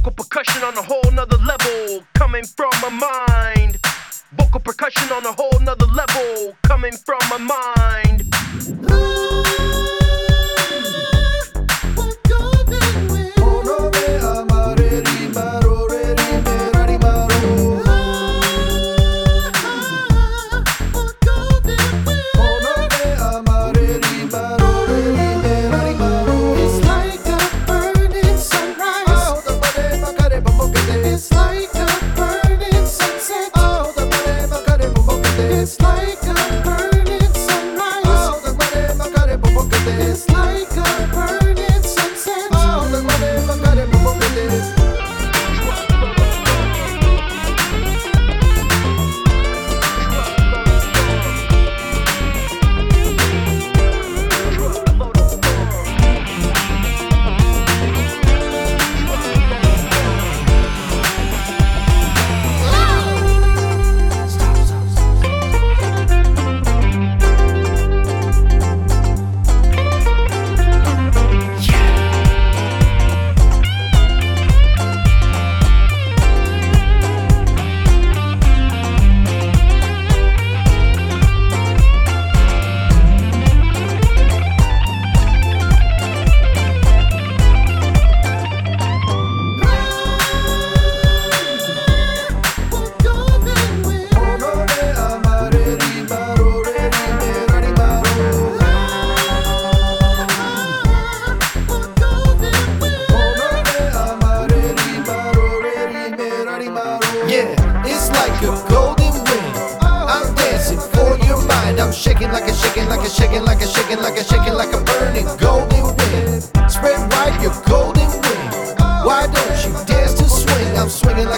Vocal percussion on a whole nother level, coming from my mind. Vocal percussion on a whole nother level, coming from my mind. Yeah, it's like a golden wind. I'm dancing for your mind. I'm shaking like a shaking like a shaking like a shaking like a shaking like a burning golden wind. Spread wide your golden wing. Why don't you dance to swing? I'm swinging